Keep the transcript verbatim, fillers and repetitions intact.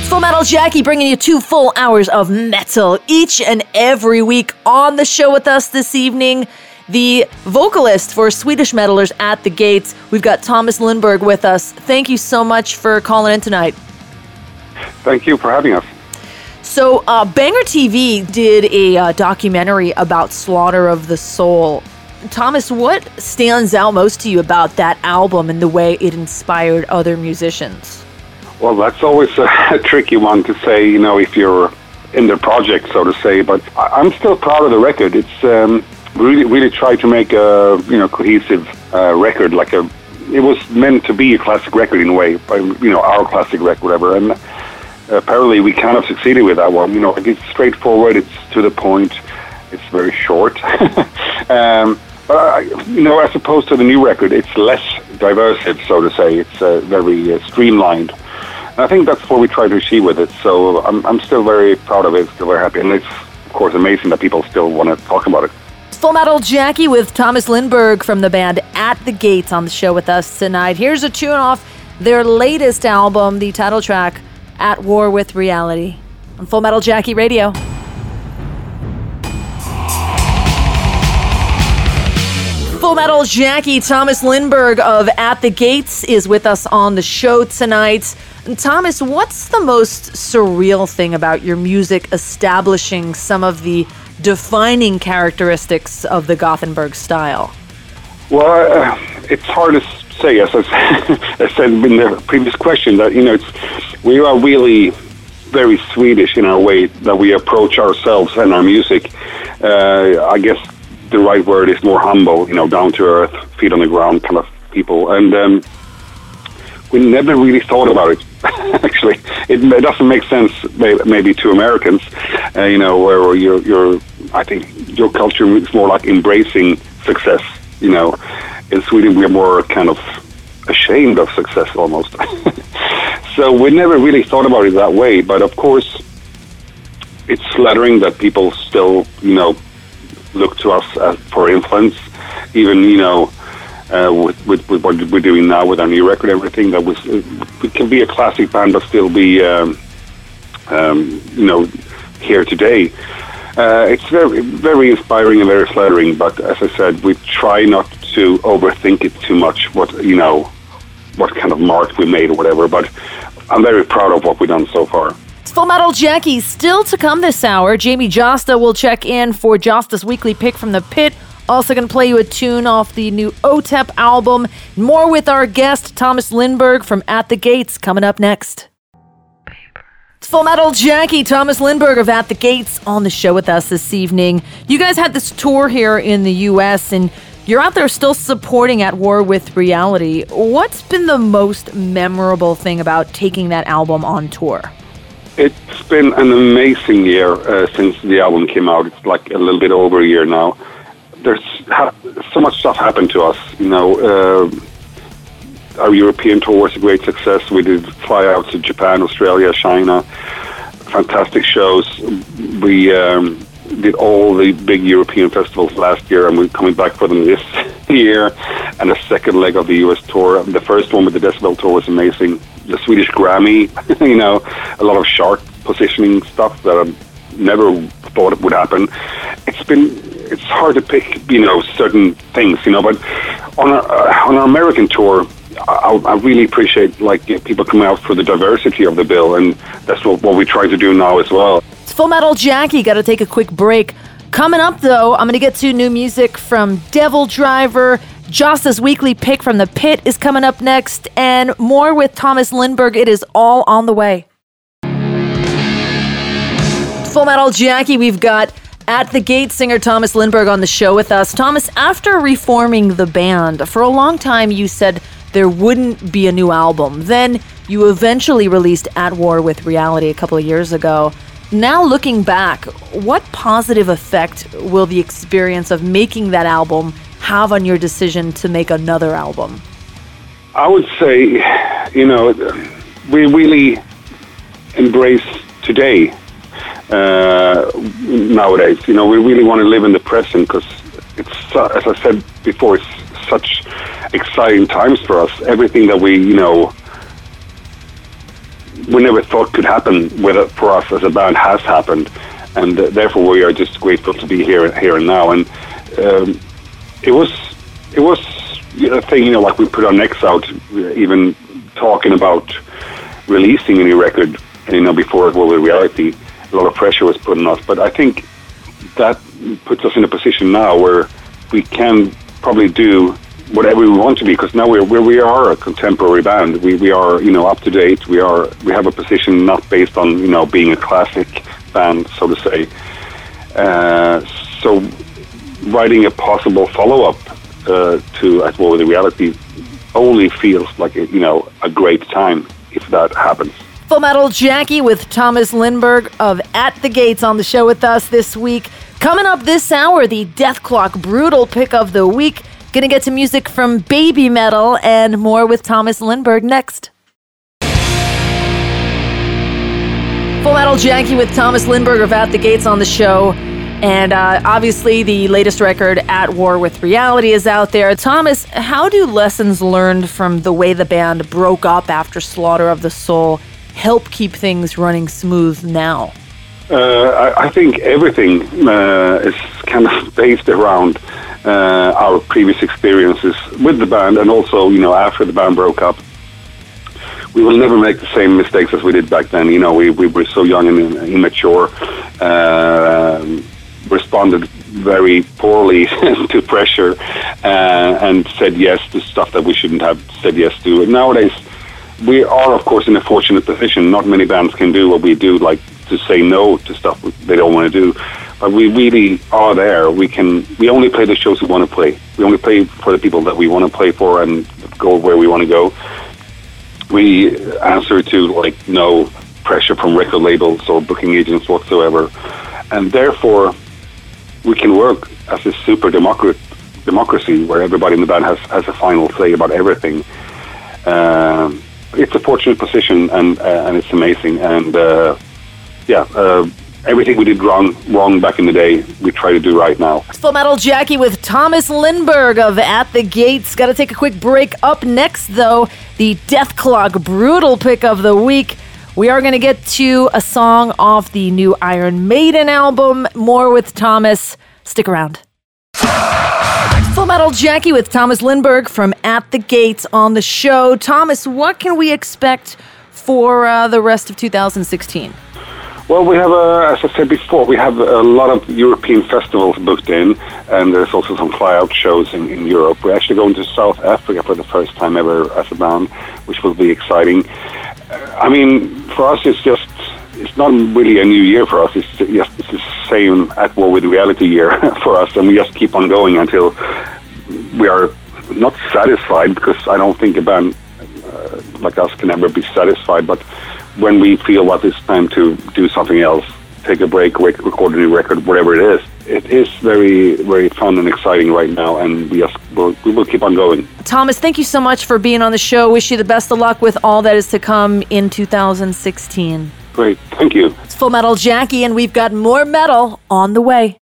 Full Metal Jackie bringing you two full hours of metal each and every week. On the show with us this evening, the vocalist for Swedish metalers At the Gates. We've got Thomas Lindberg with us. Thank you so much for calling in tonight. Thank you for having us. So, uh, Banger T V did a uh, documentary about Slaughter of the Soul. Thomas, what stands out most to you about that album and the way it inspired other musicians? Well, that's always a, a tricky one to say, you know, if you're in the project, so to say. But I, I'm still proud of the record. It's um, really, really tried to make a, you know, cohesive uh, record. Like a, it was meant to be a classic record in a way, by, you know, our classic record, whatever. And apparently, we kind of succeeded with that one. You know, it's straightforward. It's to the point. It's very short. um, but I, you know, as opposed to the new record, it's less diversive, so to say. It's uh, very uh, streamlined. And I think that's what we try to achieve with it. So I'm, I'm still very proud of it. Still very happy, and it's of course amazing that people still want to talk about it. Full Metal Jackie with Thomas Lindberg from the band At the Gates on the show with us tonight. Here's a tune off their latest album, the title track, At War with Reality, on Full Metal Jackie Radio. Full Metal Jackie, Thomas Lindberg of At the Gates is with us on the show tonight. And Thomas, what's the most surreal thing about your music establishing some of the defining characteristics of the Gothenburg style? Well, uh, it's hard to say, as I said in the previous question, that, you know, it's, we are really very Swedish in our way that we approach ourselves and our music. Uh, I guess the right word is more humble, you know, down to earth, feet on the ground kind of people. And um, we never really thought about it, actually. It, it doesn't make sense maybe to Americans, uh, you know, where you're, you're, I think your culture is more like embracing success, you know. In Sweden, we are more kind of ashamed of success almost. So we never really thought about it that way. But of course, it's flattering that people still, you know, look to us as, for influence. Even, you know, uh, with, with, with what we're doing now with our new record, everything that was, we can be a classic band but still be, um, um, you know, here today. Uh, it's very, very inspiring and very flattering. But as I said, we try not to overthink it too much. What you know, what kind of mark we made or whatever. But I'm very proud of what we've done so far. Full Metal Jackie still to come this hour. Jamie Josta will check in for Josta's weekly pick from the pit. Also going to play you a tune off the new O T E P album. More with our guest Thomas Lindberg from At the Gates coming up next. It's Full Metal Jackie, Thomas Lindberg of At the Gates on the show with us this evening. You guys had this tour here in the U S and you're out there still supporting At War with Reality. What's been the most memorable thing about taking that album on tour? It's been an amazing year uh, since the album came out. It's like a little bit over a year now. There's ha- so much stuff happened to us. You know, uh, our European tour was a great success. We did flyouts to Japan, Australia, China. Fantastic shows. We um, did all the big European festivals last year, and we're coming back for them this year. And the second leg of the U S tour. The first one with the Decibel tour was amazing. The Swedish Grammy, you know, a lot of chart positioning stuff that I never thought it would happen. It's been, it's hard to pick, you know, certain things, you know, but on our, uh, on our American tour, I, I really appreciate, like, people coming out for the diversity of the bill, and that's what, what we try to do now as well. It's Full Metal Jackie, got to take a quick break. Coming up, though, I'm going to get to new music from Devil Driver. Josta's weekly pick from the pit is coming up next, and more with Thomas Lindberg. It is all on the way. Full Metal Jackie, we've got At the Gates singer Thomas Lindberg on the show with us. Thomas, after reforming the band, for a long time you said there wouldn't be a new album. Then you eventually released At War with Reality a couple of years ago. Now looking back, what positive effect will the experience of making that album have on your decision to make another album? I would say, you know, we really embrace today uh, nowadays. You know, we really want to live in the present because it's, as I said before, it's such exciting times for us. Everything that we, you know, we never thought could happen with it for us as a band has happened, and uh, therefore we are just grateful to be here here and now. And um, it was it was a thing, you know, like we put our necks out, even talking about releasing a new record, you know, before it was a reality. A lot of pressure was put on us, but I think that puts us in a position now where we can probably do whatever we want to be, because now we're, we're we are a contemporary band. We we are, you know, up to date. We are we have a position not based on, you know, being a classic band, so to say. Uh, so writing a possible follow up uh, to At War with the Reality only feels like a, you know, a great time if that happens. Full Metal Jackie with Thomas Lindberg of At the Gates on the show with us this week. Coming up this hour, the Dethklok Brutal Pick of the Week. Gonna get to music from Baby Metal and more with Thomas Lindberg next. Full Metal Jackie with Thomas Lindberg of At the Gates on the show. And uh, obviously the latest record, At War with Reality, is out there. Thomas, how do lessons learned from the way the band broke up after Slaughter of the Soul help keep things running smooth now? Uh, I, I think everything uh, is kind of based around uh, our previous experiences with the band, and also, you know, after the band broke up. We will never make the same mistakes as we did back then. You know, we, we were so young and immature, uh, responded very poorly to pressure, uh, and said yes to stuff that we shouldn't have said yes to. And nowadays, we are, of course, in a fortunate position. Not many bands can do what we do, like to say no to stuff they don't want to do. But we really are there. We can. We only play the shows we want to play. We only play for the people that we want to play for and go where we want to go. We answer to like no pressure from record labels or booking agents whatsoever, and therefore we can work as a super democrat democracy where everybody in the band has, has a final say about everything. Um, it's a fortunate position, and uh, and it's amazing. And uh, yeah, uh, everything we did wrong wrong back in the day, we try to do right now. Full Metal Jackie with Thomas Lindberg of At the Gates. Got to take a quick break. Up next, though, the Dethklok Brutal Pick of the Week. We are going to get to a song off the new Iron Maiden album. More with Thomas. Stick around. Full Metal Jackie with Thomas Lindberg from At the Gates on the show. Thomas, what can we expect for uh, the rest of two thousand sixteen? Well, we have, uh, as I said before, we have a lot of European festivals booked in, and there's also some fly-out shows in, in Europe. We're actually going to South Africa for the first time ever as a band, which will be exciting. Uh, I mean, for us, it's just, it's not really a new year for us. It's just it's the same At War with Reality year for us, and we just keep on going until we are not satisfied, because I don't think a band uh, like us can ever be satisfied, but when we feel that it's time to do something else, take a break, record a new record, whatever it is, it is very, very fun and exciting right now, and we, just, we'll, we will keep on going. Thomas, thank you so much for being on the show. Wish you the best of luck with all that is to come in two thousand sixteen. Great, thank you. It's Full Metal Jackie, and we've got more metal on the way.